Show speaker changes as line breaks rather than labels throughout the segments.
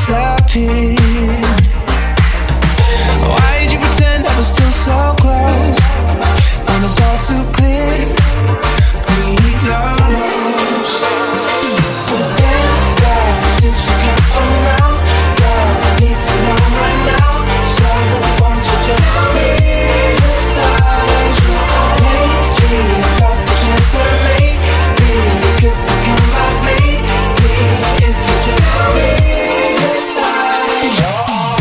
disappeared. Why did you pretend I was still so close when it's all too clear? We lost. But then, girl, since you came around, girl, I need to know right now. So won't you just tell me inside you? Maybe if I could just maybe you could become my baby. If you just tell me inside you.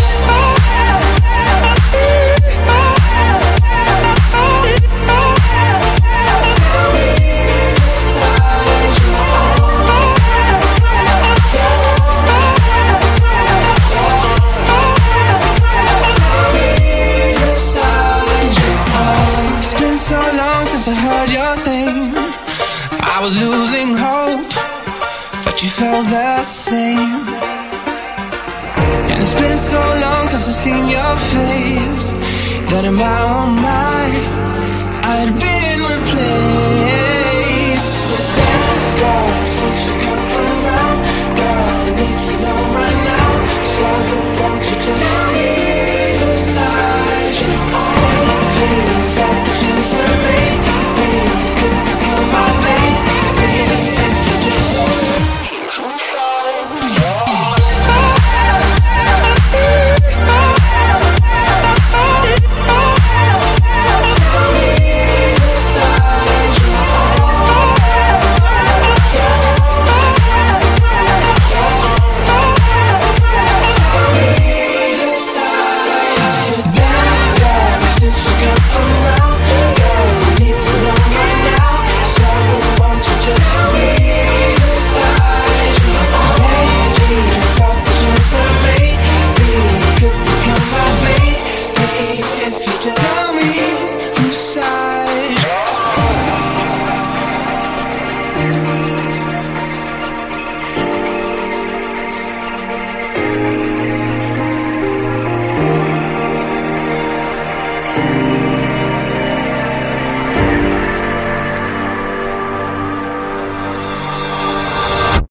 I heard your name, I was losing hope, but you felt the same. And it's been so long since I've seen your face that in my own mind I'd been replaced. But then, girl, since you come